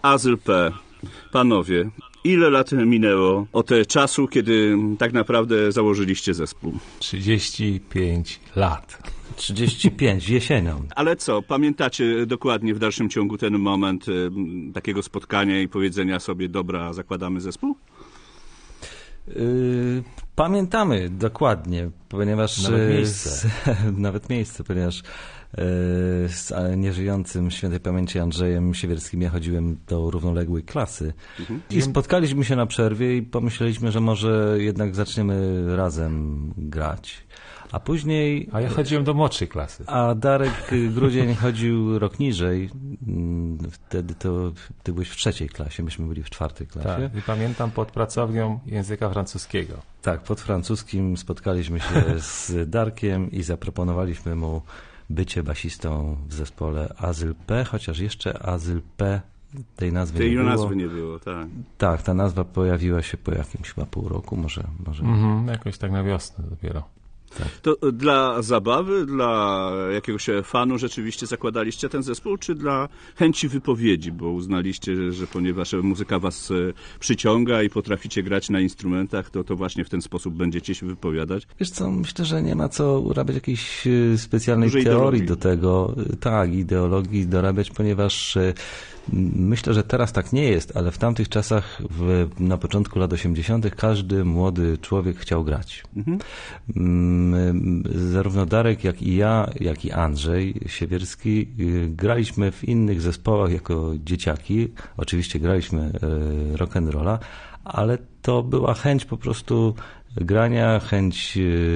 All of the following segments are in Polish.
Azyl P. Panowie, ile lat minęło od czasu, kiedy tak naprawdę założyliście zespół? 35 lat. 35, jesienią. Ale co, pamiętacie dokładnie w dalszym ciągu ten moment takiego spotkania i powiedzenia sobie, dobra, zakładamy zespół? Pamiętamy dokładnie, ponieważ nawet miejsce, ponieważ z nieżyjącym świętej pamięci Andrzejem Siewierskim ja chodziłem do równoległej klasy i spotkaliśmy się na przerwie i pomyśleliśmy, że może jednak zaczniemy razem grać. A później... A ja chodziłem do młodszej klasy. A Darek Grudzień chodził rok niżej. Wtedy ty byłeś w 3. klasie, myśmy byli w 4. klasie. Tak, i pamiętam pod pracownią języka francuskiego. Tak, pod francuskim spotkaliśmy się z Darkiem i zaproponowaliśmy mu bycie basistą w zespole Azyl P, chociaż jeszcze Azyl P tej nazwy nie było. Nazwy nie było, tak. Tak, ta nazwa pojawiła się po jakimś chyba pół roku, może. Jakoś tak na wiosnę dopiero. Tak. To dla zabawy, dla jakiegoś fanu rzeczywiście zakładaliście ten zespół, czy dla chęci wypowiedzi, bo uznaliście, że ponieważ muzyka was przyciąga i potraficie grać na instrumentach, to właśnie w ten sposób będziecie się wypowiadać? Wiesz co, myślę, że nie ma co urabiać jakiejś specjalnej teorii do tego, tak, ideologii dorabiać, ponieważ myślę, że teraz tak nie jest, ale w tamtych czasach, na początku lat 80. każdy młody człowiek chciał grać. Zarówno Darek, jak i ja, jak i Andrzej Siewierski graliśmy w innych zespołach jako dzieciaki. Oczywiście graliśmy rock'n'rolla, ale to była chęć po prostu grania, chęć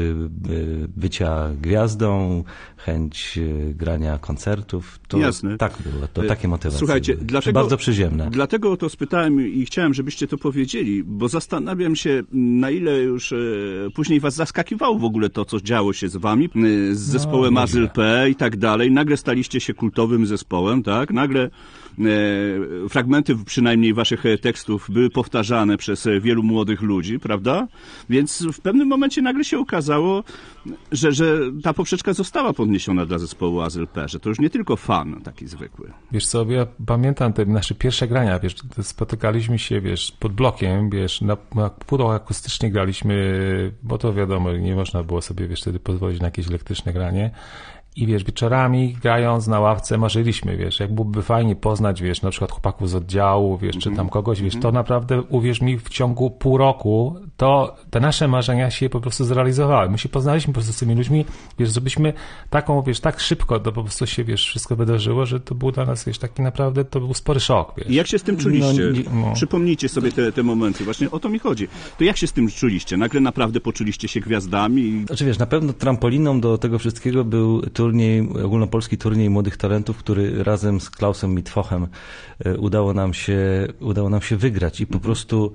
bycia gwiazdą, chęć grania koncertów. To jasne. Tak było, to takie motywacje. Słuchajcie, bardzo przyziemne. Dlatego o to spytałem i chciałem, żebyście to powiedzieli, bo zastanawiam się, na ile już później was zaskakiwało w ogóle to, co działo się z wami, z zespołem Azyl P i tak dalej. Nagle staliście się kultowym zespołem, tak? Nagle fragmenty przynajmniej waszych tekstów były powtarzane przez wielu młodych ludzi, prawda? Więc w pewnym momencie nagle się okazało, że ta poprzeczka została podniesiona dla zespołu Azyl P, że to już nie tylko fan taki zwykły. Wiesz co, ja pamiętam te nasze pierwsze grania, wiesz, spotykaliśmy się, wiesz, pod blokiem, wiesz, na płytach akustycznie graliśmy, bo to wiadomo, nie można było sobie, wiesz, wtedy pozwolić na jakieś elektryczne granie. I wiesz, wieczorami grając na ławce marzyliśmy, wiesz, jak byłoby fajnie poznać, wiesz, na przykład chłopaków z oddziału, wiesz, czy tam kogoś, wiesz, to naprawdę, uwierz mi, w ciągu pół roku to te nasze marzenia się po prostu zrealizowały. My się poznaliśmy po prostu z tymi ludźmi, wiesz, żebyśmy taką, wiesz, tak szybko to po prostu się, wiesz, wszystko wydarzyło, że to był dla nas, wiesz, taki naprawdę, to był spory szok, wiesz. I jak się z tym czuliście? Przypomnijcie sobie te momenty, właśnie o to mi chodzi. To jak się z tym czuliście? Nagle naprawdę poczuliście się gwiazdami? Znaczy, wiesz, na pewno trampoliną do tego wszystkiego był ogólnopolski turniej młodych talentów, który razem z Klausem Mitwochem udało nam się wygrać i po prostu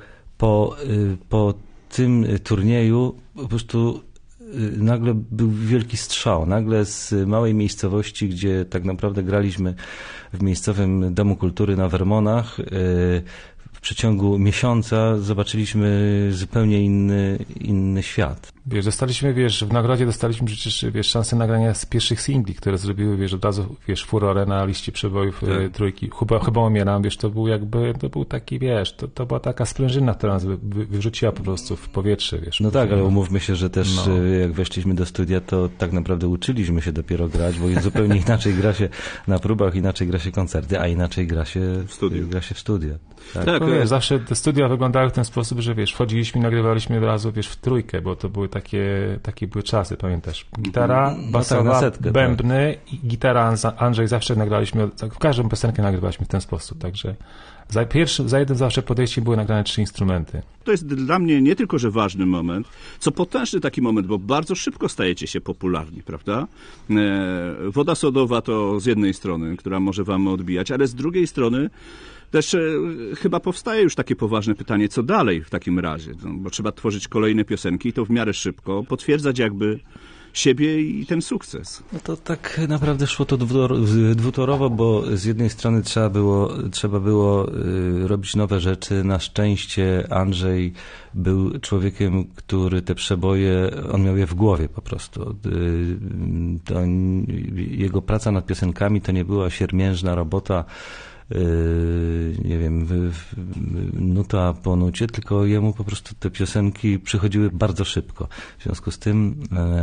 po tym turnieju po prostu nagle był wielki strzał. Nagle z małej miejscowości, gdzie tak naprawdę graliśmy w miejscowym Domu Kultury na Wermonach, w przeciągu miesiąca zobaczyliśmy zupełnie inny świat. Wiesz, w nagrodzie dostaliśmy przecież, wiesz, szansę nagrania z pierwszych singli, które zrobiły, wiesz, od razu, wiesz, furorę na liście przebojów trójki. Chyba umieram, wiesz, to był taki, wiesz, to była taka sprężyna, która nas wyrzuciła po prostu w powietrze, wiesz. No tak, ale umówmy się, że też jak weszliśmy do studia, to tak naprawdę uczyliśmy się dopiero grać, bo zupełnie inaczej gra się na próbach, inaczej gra się koncerty, a inaczej gra się w studio. Tak, wiesz, zawsze te studia wyglądały w ten sposób, że wiesz, wchodziliśmy, nagrywaliśmy od razu, wiesz, w trójkę, bo to były takie były czasy, pamiętasz? Gitara, basowa, bębny i gitara Andrzej, zawsze nagraliśmy, w każdą piosenkę nagrywaliśmy w ten sposób, także za jednym zawsze podejściem były nagrane 3 instrumenty. To jest dla mnie nie tylko, że ważny moment, co potężny taki moment, bo bardzo szybko stajecie się popularni, prawda? Woda sodowa to z jednej strony, która może wam odbijać, ale z drugiej strony też chyba powstaje już takie poważne pytanie, co dalej w takim razie, bo trzeba tworzyć kolejne piosenki i to w miarę szybko, potwierdzać jakby siebie i ten sukces. No to tak naprawdę szło to dwutorowo, bo z jednej strony trzeba było robić nowe rzeczy. Na szczęście Andrzej był człowiekiem, który te przeboje, on miał je w głowie po prostu. Jego praca nad piosenkami to nie była siermiężna robota nie wiem, nuta po nucie, tylko jemu po prostu te piosenki przychodziły bardzo szybko. W związku z tym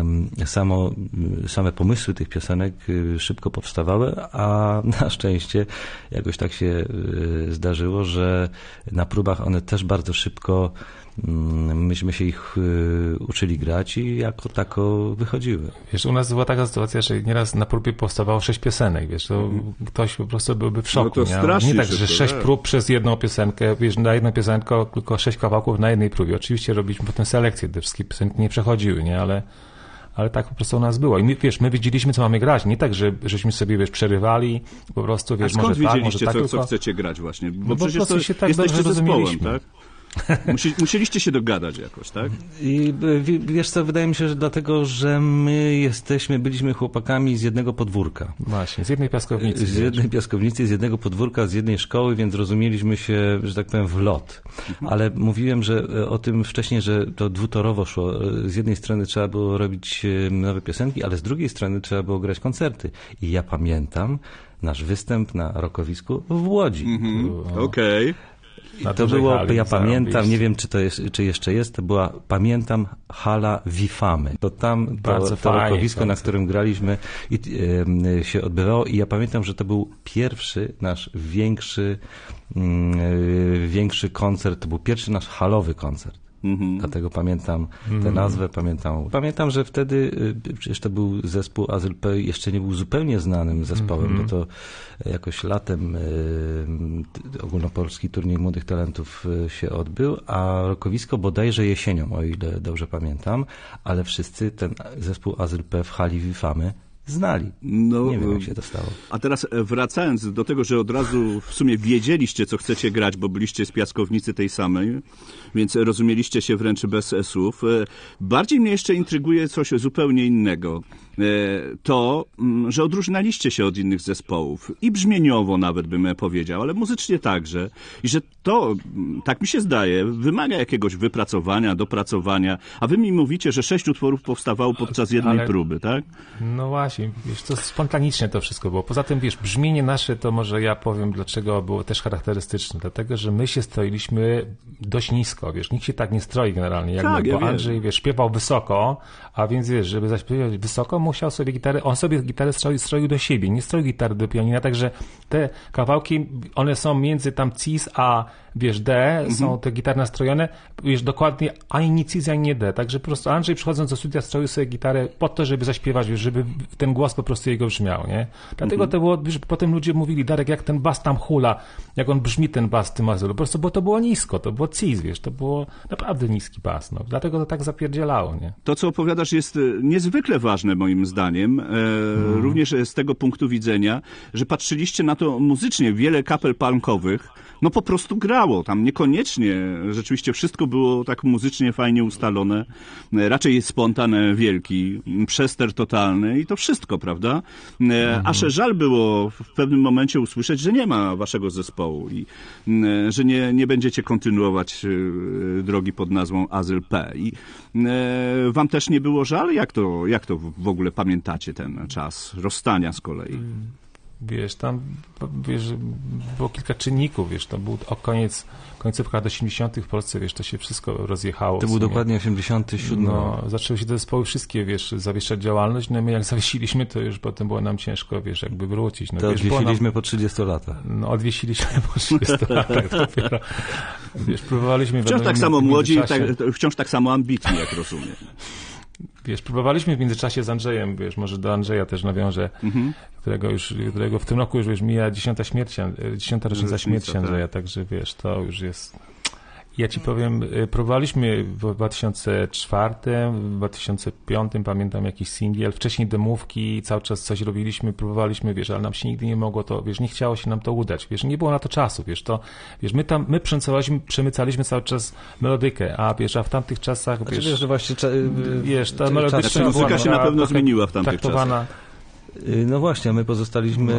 same pomysły tych piosenek szybko powstawały, a na szczęście jakoś tak się zdarzyło, że na próbach one też bardzo szybko myśmy się ich uczyli grać i jako tako wychodziły. Wiesz, u nas była taka sytuacja, że nieraz na próbie powstawało 6 piosenek, wiesz, to ktoś po prostu byłby w szoku. No to strasznie nie tak, że 6 tak. prób przez jedną piosenkę, wiesz, na jedną piosenkę tylko 6 kawałków na jednej próbie. Oczywiście robiliśmy potem selekcję, te wszystkie piosenki nie przechodziły, nie, ale tak po prostu u nas było. I my, wiesz, my wiedzieliśmy, co mamy grać. Nie tak, żeśmy sobie, wiesz, przerywali, po prostu, wiesz, a skąd może tak, wiedzieliście, może tak, co chcecie grać właśnie? Bo no przecież to się tak jesteście dobrze zespołem, rozumieliśmy. tak? Musieliście się dogadać jakoś, tak? I wiesz co, wydaje mi się, że dlatego, że my byliśmy chłopakami z jednego podwórka. Właśnie, z jednej piaskownicy. Z jednej piaskownicy, z jednego podwórka, z jednej szkoły, więc rozumieliśmy się, że tak powiem, w lot. Ale mówiłem, że o tym wcześniej, że to dwutorowo szło. Z jednej strony trzeba było robić nowe piosenki, ale z drugiej strony trzeba było grać koncerty. I ja pamiętam nasz występ na Rokowisku w Łodzi. Okej. To było, ja pamiętam, nie wiem czy jeszcze jest, to była, pamiętam, hala Wifamy. To tam to rokowisko, na którym graliśmy się odbywało i ja pamiętam, że to był pierwszy nasz większy koncert, to był pierwszy nasz halowy koncert. Dlatego pamiętam tę nazwę, pamiętam, że wtedy przecież to był zespół Azyl P, jeszcze nie był zupełnie znanym zespołem, bo to jakoś latem ogólnopolski turniej młodych talentów się odbył, a rokowisko bodajże jesienią, o ile dobrze pamiętam, ale wszyscy ten zespół Azyl P w hali Wifamy znali. No, nie wiem, jak się to stało. A teraz wracając do tego, że od razu w sumie wiedzieliście, co chcecie grać, bo byliście z piaskownicy tej samej, więc rozumieliście się wręcz bez słów. Bardziej mnie jeszcze intryguje coś zupełnie innego. To, że odróżnialiście się od innych zespołów. I brzmieniowo nawet bym powiedział, ale muzycznie także. I że to, tak mi się zdaje, wymaga jakiegoś wypracowania, dopracowania. A wy mi mówicie, że 6 utworów powstawało podczas jednej próby, tak? No właśnie, wiesz, to spontanicznie to wszystko było. Poza tym, wiesz, brzmienie nasze, to może ja powiem, dlaczego było też charakterystyczne. Dlatego, że my się stroiliśmy dość nisko, wiesz, nikt się tak nie stroi generalnie, jak tak, my, bo ja Andrzej, wiesz, śpiewał wysoko, a więc, wiesz, żeby zaśpiewać wysoko, musiał sobie gitarę, on sobie gitarę stroił do siebie, nie stroił gitary do pianina, także te kawałki, one są między tam cis a, wiesz, D, są te gitary nastrojone, wiesz, dokładnie ani nie cis, ani nie D, także po prostu Andrzej przychodząc do studia stroił sobie gitarę po to, żeby zaśpiewać, wiesz, żeby ten głos po prostu jego brzmiał, nie? Dlatego to było, wiesz, potem ludzie mówili, Darek, jak ten bas tam hula, jak on brzmi ten bas w tym Azylu, po prostu, bo to było nisko, to było cis, wiesz, to było naprawdę niski bas, no, dlatego to tak zapierdzielało, nie? To, co opowiadasz, jest niezwykle ważne moim zdaniem, również z tego punktu widzenia, że patrzyliście na to muzycznie, wiele kapel punkowych, no po prostu grało, tam niekoniecznie rzeczywiście wszystko było tak muzycznie fajnie ustalone, raczej spontan wielki, przester totalny i to wszystko, prawda? Aż żal było w pewnym momencie usłyszeć, że nie ma waszego zespołu i że nie będziecie kontynuować drogi pod nazwą Azyl P. I wam też nie było żal? Jak to w ogóle pamiętacie ten czas rozstania z kolei? Wiesz, tam, wiesz, było kilka czynników, wiesz, to był końcówka lat 80. w Polsce, wiesz, to się wszystko rozjechało. To był dokładnie 87. No, zaczęły się te zespoły wszystkie, wiesz, zawieszać działalność, no my jak zawiesiliśmy, to już potem było nam ciężko, wiesz, jakby wrócić. No, to wiesz, odwiesiliśmy po 30 latach. No, odwiesiliśmy po 30 latach dopiero. Wiesz, próbowaliśmy... Wciąż tak samo młodzi, wciąż tak samo ambitni, jak rozumiem. Wiesz, próbowaliśmy w międzyczasie z Andrzejem, wiesz, może do Andrzeja też nawiążę, którego w tym roku już, wiesz, mija 10. rocznica śmierci Andrzeja, także, wiesz, to już jest... Ja ci powiem, próbowaliśmy w 2004, w 2005, pamiętam jakiś singiel, wcześniej demówki, cały czas coś robiliśmy, próbowaliśmy, wiesz, ale nam się nigdy nie mogło to, wiesz, nie chciało się nam to udać, wiesz, nie było na to czasu, wiesz, to, wiesz, my przemycaliśmy cały czas melodykę, a w tamtych czasach, wiesz, wiesz, że właśnie wiesz, ta melodyczna muzyka się na pewno zmieniła w tamtych czasach. No właśnie, my pozostaliśmy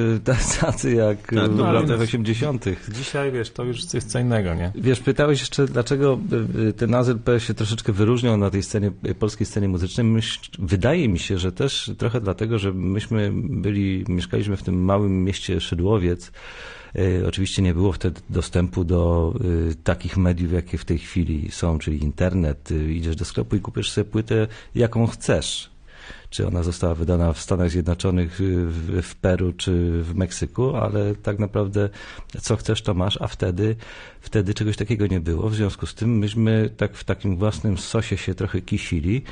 tacy jak w latach 80. Dzisiaj, wiesz, to już jest co innego, nie? Wiesz, pytałeś jeszcze, dlaczego ten Azyl P się troszeczkę wyróżniał na tej scenie, polskiej scenie muzycznej. Wydaje mi się, że też trochę dlatego, że myśmy mieszkaliśmy w tym małym mieście Szydłowiec, Oczywiście nie było wtedy dostępu do takich mediów, jakie w tej chwili są, czyli internet. Idziesz do sklepu i kupisz sobie płytę, jaką chcesz. Czy ona została wydana w Stanach Zjednoczonych, w Peru, czy w Meksyku, ale tak naprawdę co chcesz, to masz, a wtedy czegoś takiego nie było. W związku z tym myśmy tak w takim własnym sosie się trochę kisili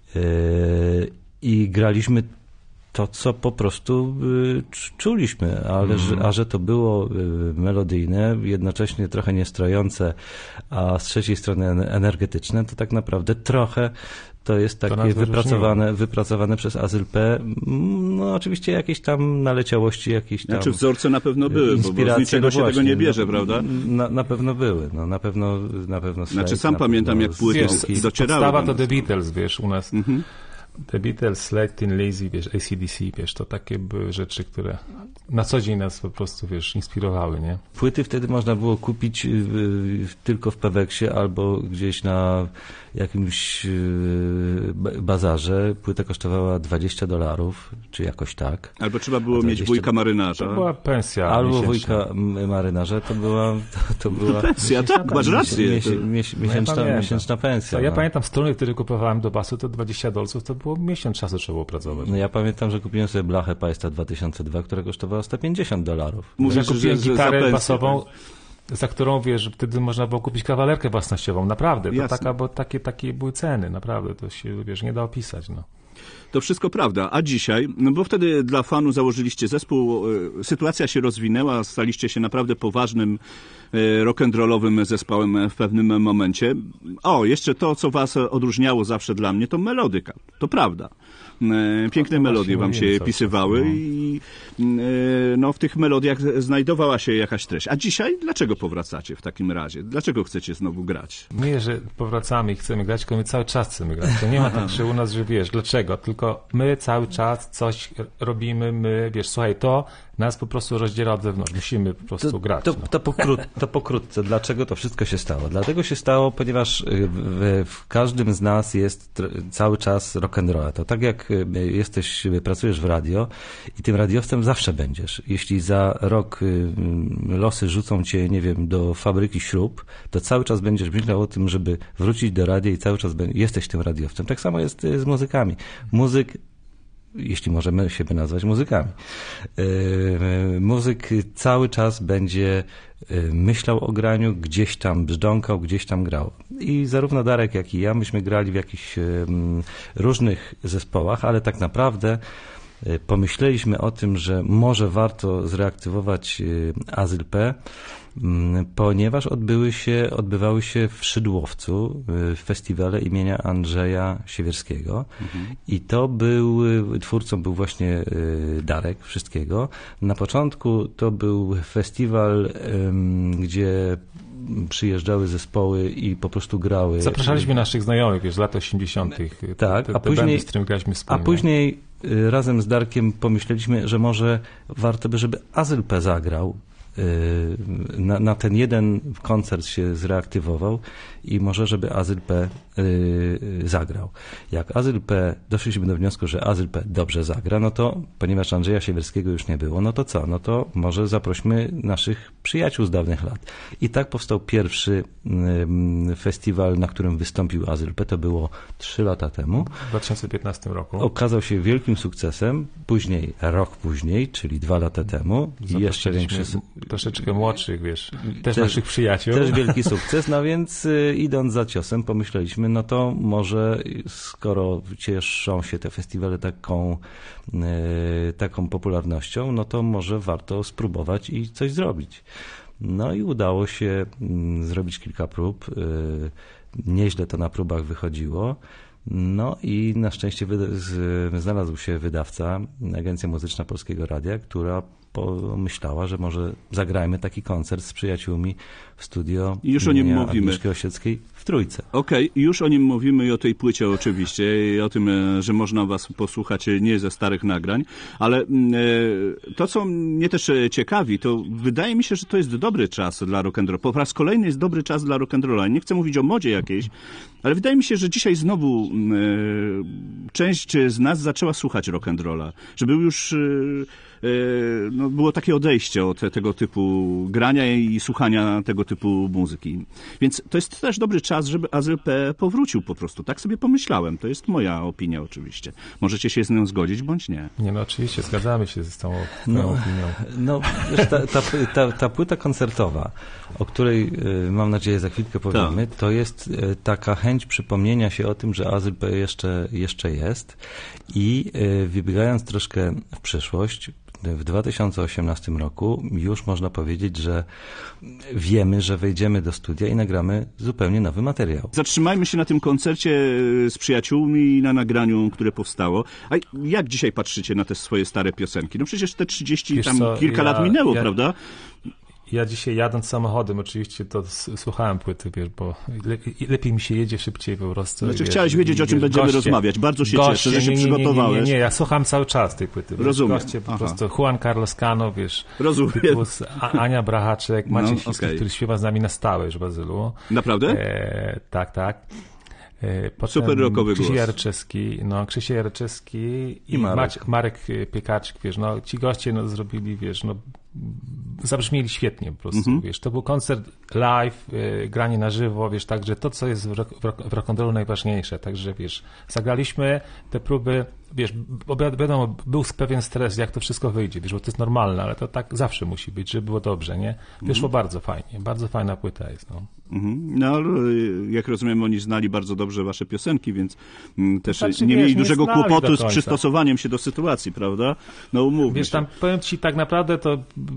i graliśmy to, co po prostu czuliśmy, a że to było melodyjne, jednocześnie trochę niestrojące, a z trzeciej strony energetyczne, to tak naprawdę trochę to jest takie wypracowane przez Azyl P. No oczywiście jakieś tam naleciałości, jakieś tam... Znaczy wzorce na pewno były, bo z niczego się tego nie bierze, prawda? Na pewno były, no na pewno Znaczy sam pamiętam, jak płyty docierały. Podstawa to The Beatles, wiesz, u nas. The Beatles, Slade, Tin Lizzy, wiesz, AC/DC, wiesz, to takie były rzeczy, które na co dzień nas po prostu, wiesz, inspirowały, nie? Płyty wtedy można było kupić tylko w Peweksie albo gdzieś na jakimś bazarze. Płyta kosztowała $20, czy jakoś tak. Albo trzeba było mieć wujka marynarza. To była pensja albo miesięczna. Wujka marynarza, to była pensja, tak, masz rację. Miesięczna pensja. Ja pamiętam struny, które kupowałem do basu, to $20, to było miesiąc czasu trzeba było pracować. No ja pamiętam, że kupiłem sobie blachę Paista 2002, która kosztowała $150. Mówisz, że kupiłem gitarę basową, za którą, wiesz, wtedy można było kupić kawalerkę własnościową. Naprawdę. To takie były ceny. Naprawdę. To się, wiesz, nie da opisać. No. To wszystko prawda. A dzisiaj, no bo wtedy dla fanu założyliście zespół, sytuacja się rozwinęła, staliście się naprawdę poważnym rock'n'rollowym zespołem w pewnym momencie. O, jeszcze to, co was odróżniało zawsze dla mnie, to melodyka. To prawda. Piękne melodie wam się pisywały i no, w tych melodiach znajdowała się jakaś treść. A dzisiaj dlaczego powracacie w takim razie? Dlaczego chcecie znowu grać? Nie, że powracamy i chcemy grać, tylko my cały czas chcemy grać. To nie ma tak, że u nas, że wiesz, dlaczego? Tylko my cały czas coś robimy, wiesz, słuchaj, to nas po prostu rozdziela od zewnątrz. Musimy po prostu grać. To pokrótce. Dlaczego to wszystko się stało? Dlatego się stało, ponieważ w każdym z nas jest cały czas rock'n'rolla. To tak jak pracujesz w radio i tym radiowcem zawsze będziesz. Jeśli za rok losy rzucą cię, nie wiem, do fabryki śrub, to cały czas będziesz myślał o tym, żeby wrócić do radia i cały czas jesteś tym radiowcem. Tak samo jest z muzykami. Jeśli możemy siebie nazwać muzykami. Muzyk cały czas będzie myślał o graniu, gdzieś tam brzdąkał, gdzieś tam grał. I zarówno Darek, jak i ja, myśmy grali w jakichś różnych zespołach, ale tak naprawdę pomyśleliśmy o tym, że może warto zreaktywować Azyl P, ponieważ odbywały się w Szydłowcu festiwale imienia Andrzeja Siewierskiego i twórcą był właśnie Darek Wszystkiego. Na początku to był festiwal, gdzie przyjeżdżały zespoły i po prostu grały. Zapraszaliśmy naszych znajomych, wiesz, z lat 80. Tak, bandy, z którymi graliśmy wspólnie. A później razem z Darkiem pomyśleliśmy, że może warto by, żeby Azyl P zagrał. Na ten jeden koncert się zreaktywował i może, żeby Azyl P zagrał. Jak Azyl P, doszliśmy do wniosku, że Azyl P dobrze zagra, no to, ponieważ Andrzeja Siewierskiego już nie było, no to co? No to może zaprośmy naszych przyjaciół z dawnych lat. I tak powstał pierwszy festiwal, na którym wystąpił Azyl P. To było 3 lata temu. W 2015 roku. Okazał się wielkim sukcesem. Później, rok później, czyli 2 lata temu. I jeszcze większy troszeczkę młodszych, wiesz, też naszych przyjaciół. Też wielki sukces, no więc idąc za ciosem pomyśleliśmy, no to może skoro cieszą się te festiwale taką popularnością, no to może warto spróbować i coś zrobić. No i udało się zrobić kilka prób. Nieźle to na próbach wychodziło. No i na szczęście znalazł się wydawca, Agencja Muzyczna Polskiego Radia, która pomyślała, że może zagrajmy taki koncert z przyjaciółmi w studio już o nim mówimy. Agnieszki Osieckiej w trójce. Okej, już o nim mówimy i o tej płycie oczywiście, i o tym, że można was posłuchać nie ze starych nagrań, ale to, co mnie też ciekawi, to wydaje mi się, że to jest dobry czas dla rock'n'rolla. Po raz kolejny jest dobry czas dla rock'n'rolla. Nie chcę mówić o modzie jakiejś, ale wydaje mi się, że dzisiaj znowu część z nas zaczęła słuchać rock'n'rolla, że był już było takie odejście od tego typu grania i słuchania tego typu muzyki. Więc to jest też dobry czas, żeby Azyl P powrócił po prostu. Tak sobie pomyślałem. To jest moja opinia oczywiście. Możecie się z nią zgodzić, bądź nie. Nie, no oczywiście, zgadzamy się z tą opinią. No, wiesz, ta płyta koncertowa, o której mam nadzieję za chwilkę powiemy, to jest taka chęć przypomnienia się o tym, że Azyl P jeszcze jest i wybiegając troszkę w przyszłość, w 2018 roku już można powiedzieć, że wiemy, że wejdziemy do studia i nagramy zupełnie nowy materiał. Zatrzymajmy się na tym koncercie z przyjaciółmi i na nagraniu, które powstało. A jak dzisiaj patrzycie na te swoje stare piosenki? No przecież te 30 kilka lat minęło, prawda? Ja dzisiaj jadąc samochodem oczywiście to słuchałem płyty, wiesz, bo lepiej mi się jedzie szybciej po prostu. Znaczy chciałeś wiedzieć, o czym będziemy rozmawiać. Bardzo się cieszę, że się przygotowałeś. Nie, ja słucham cały czas tej płyty. Rozumiem. Goście po prostu Juan Carlos Cano, wiesz. Rozumiem. Ania Brachaczek, Maciej Świński, który śpiewa z nami na stałe już w Azylu. Naprawdę? Tak. Potem super rockowy głos. Krzysiek Jarczewski i Marek Piekarczyk, wiesz, no ci goście zrobili, wiesz, zabrzmieli świetnie po prostu, wiesz, to był koncert live, granie na żywo, wiesz, także to, co jest w rock'n'rollu najważniejsze, także, wiesz, zagraliśmy te próby, wiesz, bo wiadomo, był pewien stres, jak to wszystko wyjdzie, wiesz, bo to jest normalne, ale to tak zawsze musi być, żeby było dobrze, nie? Wyszło bardzo fajnie, bardzo fajna płyta jest, no. No, jak rozumiem, oni znali bardzo dobrze wasze piosenki, więc też nie mieli dużego kłopotu z przystosowaniem się do sytuacji, prawda? No, umówmy wiesz, się. tam powiem ci, tak naprawdę to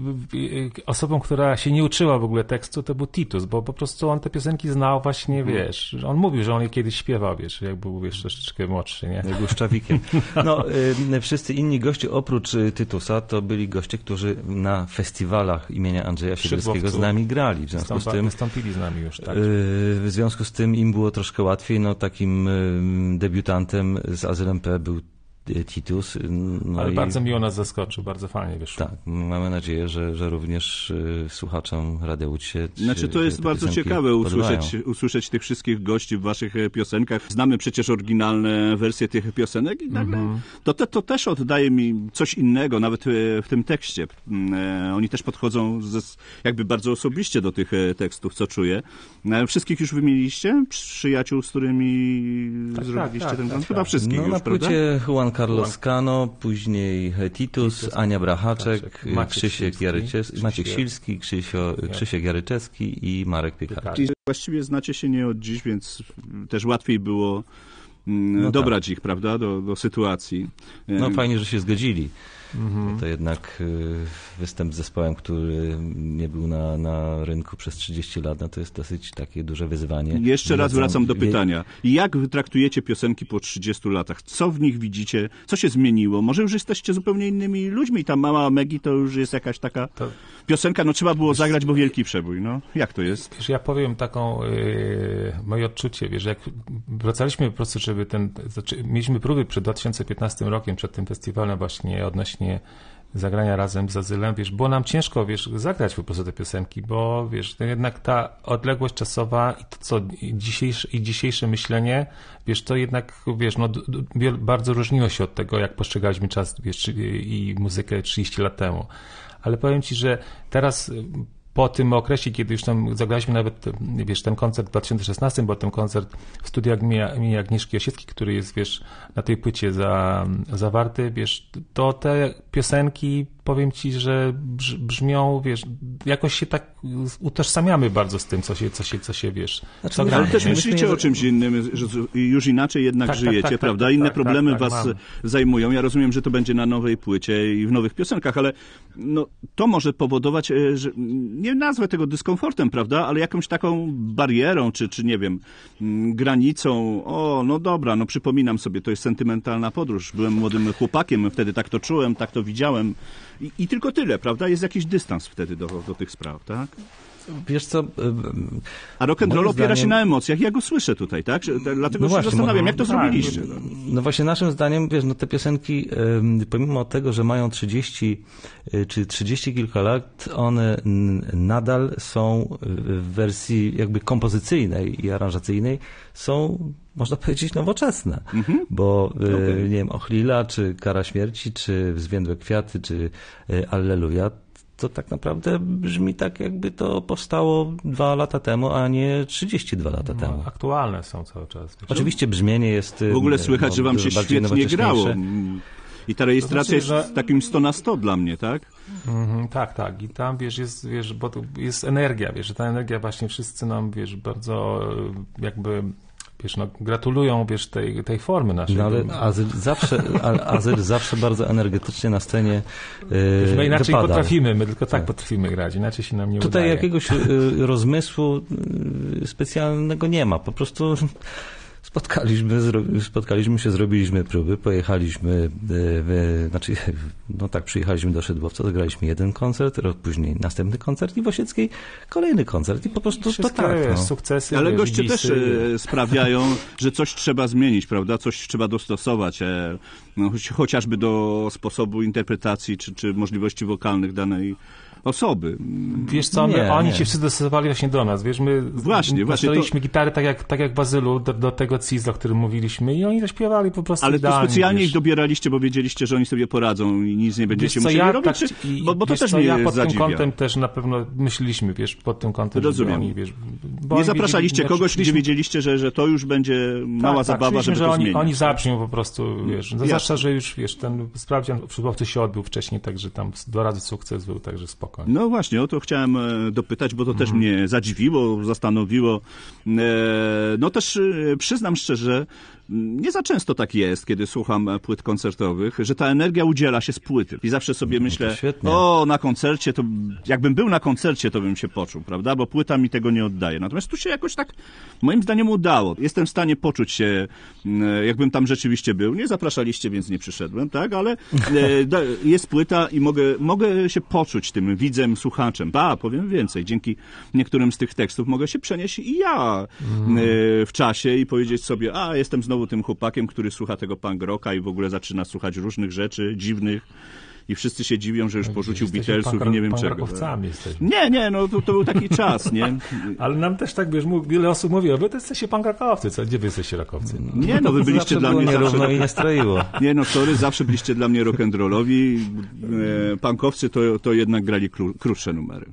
osobą, która się nie uczyła w ogóle tekstu, to był Titus, bo po prostu on te piosenki znał właśnie, wiesz, on mówił, że on je kiedyś śpiewał, wiesz, jak był, wiesz, troszeczkę młodszy, nie? Jak był szczawikiem. No, wszyscy inni goście oprócz Tytusa to byli goście, którzy na festiwalach imienia Andrzeja Siedleckiego z nami grali. W związku z tym wystąpili z nami już, tak. W związku z tym im było troszkę łatwiej. No, takim debiutantem z Azylem P był Titus. No ale bardzo miło nas zaskoczył, bardzo fajnie wyszło. Tak, mamy nadzieję, że również słuchaczom Radia Łódź się Znaczy to jest bardzo ciekawe usłyszeć tych wszystkich gości w waszych piosenkach. Znamy przecież oryginalne wersje tych piosenek i nagle to też oddaje mi coś innego, nawet w tym tekście. Oni też podchodzą jakby bardzo osobiście do tych tekstów, co czuję. Wszystkich już wymieniliście? Przyjaciół, z którymi zrobiliście ten koncert? Chyba wszystkich już, na prawda? Płycie Juan Carlos Cano, później Titus, Ania Brachaczek, Maciek Silski, Krzysiek Jaryczewski i Marek Piekarczyk. Właściwie znacie się nie od dziś, więc też łatwiej było dobrać ich, prawda, do sytuacji. No fajnie, że się zgodzili. To jednak występ z zespołem, który nie był na rynku przez 30 lat, no to jest dosyć takie duże wyzwanie. Jeszcze raz wracam do pytania. Jak wy traktujecie piosenki po 30 latach? Co w nich widzicie? Co się zmieniło? Może już jesteście zupełnie innymi ludźmi? Ta mała Megi to już jest jakaś taka piosenka, no trzeba było zagrać, bo wielki przebój. No, jak to jest? Wiesz, ja powiem taką moje odczucie, wiesz, jak wracaliśmy po prostu, żeby mieliśmy próby przed 2015 rokiem, przed tym festiwalem właśnie odnośnie zagrania razem z Azylem, wiesz, było nam ciężko, wiesz, zagrać po prostu te piosenki, bo, wiesz, jednak ta odległość czasowa i to, co dzisiejsze myślenie, wiesz, to jednak, wiesz, no, bardzo różniło się od tego, jak postrzegaliśmy czas, wiesz, i muzykę 30 lat temu. Ale powiem ci, że teraz po tym okresie, kiedy już tam zagraliśmy nawet, wiesz, ten koncert w 2016, bo ten koncert w studiu imienia Agnieszki Osieckiej, który jest, wiesz, na tej płycie zawarty, wiesz, to te piosenki, powiem ci, że brzmią, wiesz, jakoś się tak utożsamiamy bardzo z tym, co się wiesz. Znaczy, ale też myślicie o czymś innym, że już inaczej jednak żyjecie, prawda? Inne problemy was zajmują. Ja rozumiem, że to będzie na nowej płycie i w nowych piosenkach, ale no, to może powodować, że nie nazwę tego dyskomfortem, prawda, ale jakąś taką barierą, czy nie wiem, granicą. O, no dobra, no przypominam sobie, to jest sentymentalna podróż. Byłem młodym chłopakiem, wtedy tak to czułem, tak to widziałem i tylko tyle, prawda? Jest jakiś dystans wtedy do tych spraw, tak? Wiesz co... A rock'n'roll opiera się na emocjach. Ja go słyszę tutaj, tak? Dlatego się zastanawiam, jak to zrobiliście. No właśnie naszym zdaniem, wiesz, no te piosenki, pomimo tego, że mają 30 czy 30 kilka lat, one nadal są w wersji jakby kompozycyjnej i aranżacyjnej, są, można powiedzieć, nowoczesne. Bo, nie wiem, Ochlila, czy Kara Śmierci, czy Zwiędłe Kwiaty, czy Alleluja, to tak naprawdę brzmi tak, jakby to powstało 2 lata temu, a nie 32 lata temu. Aktualne są cały czas. Oczywiście brzmienie jest... W ogóle słychać, że wam się świetnie grało. I ta rejestracja to znaczy, jest takim 100 na 100 dla mnie, tak? Tak. I tam, wiesz, bo to jest energia, wiesz, że ta energia właśnie wszyscy nam, wiesz, bardzo jakby... Wiesz, no, gratulują, wiesz, tej formy naszej. No ale Azyl zawsze bardzo energetycznie na scenie wiesz, my inaczej wypadał. potrafimy, my tylko tak potrafimy grać, inaczej się nam nie Tutaj udaje. jakiegoś rozmysłu specjalnego nie ma, po prostu spotkaliśmy się, zrobiliśmy próby, pojechaliśmy, przyjechaliśmy do Szydłowca, zagraliśmy 1 koncert, rok później następny koncert i w Osieckiej kolejny koncert i po prostu wszystkie, to tak. Wiesz, No. sukcesy, Ale wiesz, goście bisy, też sprawiają, że coś trzeba zmienić, prawda? Coś trzeba dostosować, chociażby do sposobu interpretacji czy możliwości wokalnych danej osoby. Wiesz co, oni się wszyscy dostosowali właśnie do nas, wiesz, my nastrojiliśmy gitary tak jak Bazylu do tego CIS, o którym mówiliśmy i oni zaśpiewali po prostu ale idealnie. to specjalnie wiesz. ich dobieraliście, bo wiedzieliście, że oni sobie poradzą i nic nie będziecie musieli robić, bo to też mnie pod zadziwia. tym kątem też na pewno myśleliśmy, wiesz, pod tym kątem, rozumiem. Oni, wiesz, nie zapraszaliście kogoś, gdzie wiedzieliście, że to już będzie mała zabawa, żeby to zmienić. Oni zabrzmią po prostu, wiesz, zwłaszcza, że już, wiesz, ten sprawdzian w Szydłowcu się odbył wcześniej, także tam 2 razy sukces był, także spokojnie. No właśnie, o to chciałem dopytać, bo to też mnie zadziwiło, zastanowiło. No też przyznam szczerze, nie za często tak jest, kiedy słucham płyt koncertowych, że ta energia udziela się z płyty. I zawsze sobie myślę, na koncercie, to jakbym był na koncercie, to bym się poczuł, prawda? Bo płyta mi tego nie oddaje. Natomiast tu się jakoś tak, moim zdaniem, udało. Jestem w stanie poczuć się, jakbym tam rzeczywiście był. Nie zapraszaliście, więc nie przyszedłem, tak? Ale jest płyta i mogę się poczuć tym widzem, słuchaczem. Powiem więcej. Dzięki niektórym z tych tekstów mogę się przenieść i ja w czasie i powiedzieć sobie, jestem znowu tym chłopakiem, który słucha tego punk rocka i w ogóle zaczyna słuchać różnych rzeczy dziwnych i wszyscy się dziwią, że już porzucił Beatlesów i nie wiem czego. Jesteśmy. Nie, no to był taki czas, nie? Ale nam też tak, wiesz, wiele osób mówi, wy to jesteście punk rockowcy, co? Gdzie wy jesteście rockowcy? Nie, no wy byliście dla mnie nierówno i nie stroiło. Nie, no sorry, zawsze byliście dla mnie rock'n'rollowi. Punkowcy to jednak grali krótsze numery.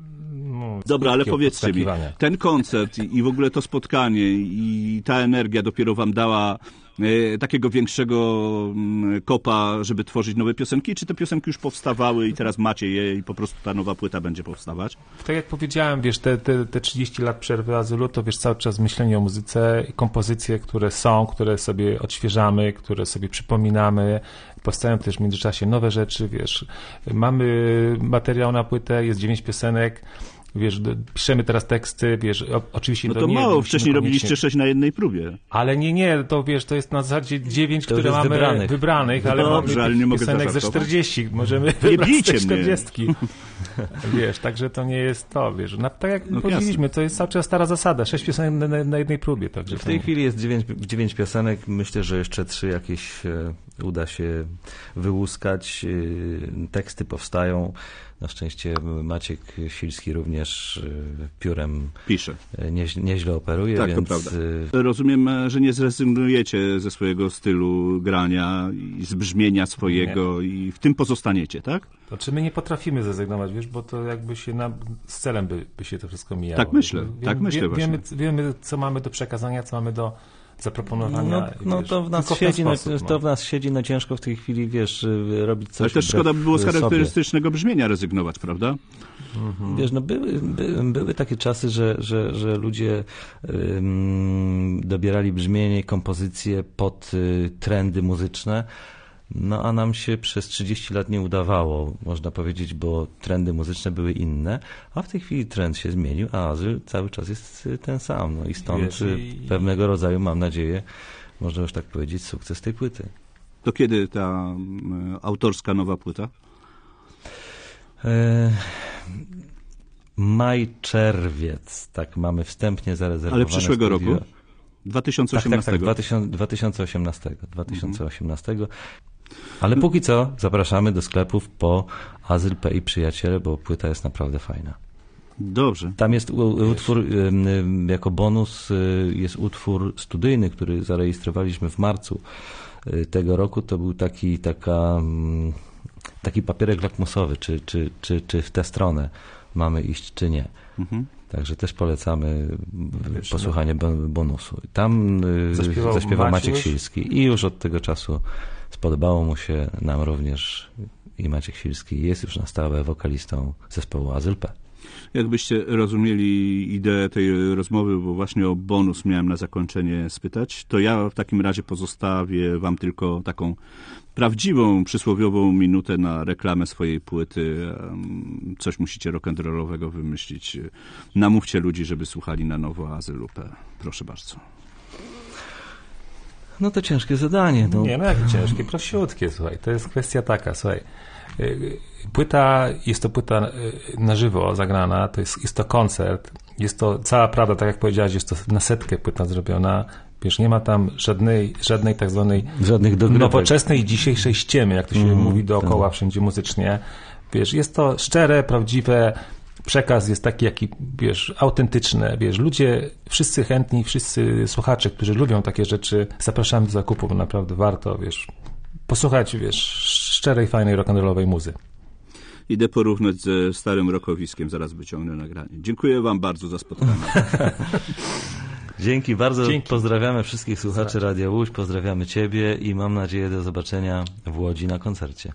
Dobra, ale powiedzcie mi, ten koncert i w ogóle to spotkanie i ta energia dopiero wam dała takiego większego kopa, żeby tworzyć nowe piosenki, czy te piosenki już powstawały i teraz macie je i po prostu ta nowa płyta będzie powstawać? Tak jak powiedziałem, wiesz, te 30 lat przerwy Azylu, to wiesz, cały czas myślenie o muzyce, kompozycje, które sobie odświeżamy, które sobie przypominamy, powstają też w międzyczasie nowe rzeczy, wiesz, mamy materiał na płytę, jest 9 piosenek, wiesz, piszemy teraz teksty, wiesz, oczywiście... No to mało, wcześniej robiliście 6 na jednej próbie. Ale nie, to wiesz, to jest na zasadzie 9, które mamy wybranych, ale mamy piosenek ze 40, możemy wybrać te 40. Wiesz, także to nie jest to, wiesz, tak jak powiedzieliśmy, to jest cały czas stara zasada, 6 piosenek na jednej próbie. Także w tej chwili jest 9 piosenek, myślę, że jeszcze 3 jakieś uda się wyłuskać, teksty powstają. Na szczęście Maciek Silski również piórem pisze. Nieźle operuje. Tak, więc... to prawda. Rozumiem, że nie zrezygnujecie ze swojego stylu grania i z brzmienia swojego i w tym pozostaniecie, tak? Znaczy my nie potrafimy zrezygnować, wiesz, bo to jakby się z celem by się to wszystko mijało. Tak myślę, właśnie. Wiemy, co mamy do przekazania, co mamy do zaproponowania. No to w nas siedzi, no ciężko w tej chwili, wiesz, robić coś. Ale też szkoda by było z charakterystycznego brzmienia rezygnować, prawda? Wiesz, no były takie czasy, że ludzie dobierali brzmienie, kompozycje pod trendy muzyczne, no a nam się przez 30 lat nie udawało, można powiedzieć, bo trendy muzyczne były inne, a w tej chwili trend się zmienił, a Azyl cały czas jest ten sam. No i stąd pewnego rodzaju, mam nadzieję, można już tak powiedzieć, sukces tej płyty. To kiedy ta autorska nowa płyta? maj-czerwiec. Tak mamy wstępnie zarezerwowane. Ale przyszłego studio. roku? 2018. Tak, 2018. Ale póki co zapraszamy do sklepów po Azyl P i Przyjaciele, bo płyta jest naprawdę fajna. Dobrze. Tam jest utwór, jako bonus jest utwór studyjny, który zarejestrowaliśmy w marcu tego roku. To był taki papierek lakmusowy, czy w tę stronę mamy iść, czy nie. Także też polecamy posłuchanie bonusu. Tam zaśpiewał Maciek Silski i już od tego czasu spodobało mu się, nam również, i Maciek Silski jest już na stałe wokalistą zespołu Azyl P. Jakbyście rozumieli ideę tej rozmowy, bo właśnie o bonus miałem na zakończenie spytać, to ja w takim razie pozostawię wam tylko taką prawdziwą, przysłowiową minutę na reklamę swojej płyty. Coś musicie rock'n'rollowego wymyślić. Namówcie ludzi, żeby słuchali na nowo Azylu P. Proszę bardzo. No to ciężkie zadanie. No. Nie, no jakie ciężkie, prościutkie, słuchaj. To jest kwestia taka, słuchaj. Płyta, jest to płyta na żywo zagrana, jest to koncert, jest to cała prawda, tak jak powiedziałeś, jest to na setkę płyta zrobiona. Wiesz, nie ma tam żadnej tak zwanej nowoczesnej dzisiejszej ściemy, jak to się mówi dookoła wszędzie muzycznie. Wiesz, jest to szczere, prawdziwe, przekaz jest taki, jaki, wiesz, autentyczny. Wiesz, ludzie, wszyscy chętni, wszyscy słuchacze, którzy lubią takie rzeczy, zapraszamy do zakupu, bo naprawdę warto, wiesz, posłuchać, wiesz, szczerej, fajnej, rock'n'rollowej muzy. Idę porównać ze starym rockowiskiem, zaraz wyciągnę nagranie. Dziękuję wam bardzo za spotkanie. Dzięki bardzo. Pozdrawiamy wszystkich słuchaczy Radia Łódź, pozdrawiamy ciebie i mam nadzieję do zobaczenia w Łodzi na koncercie.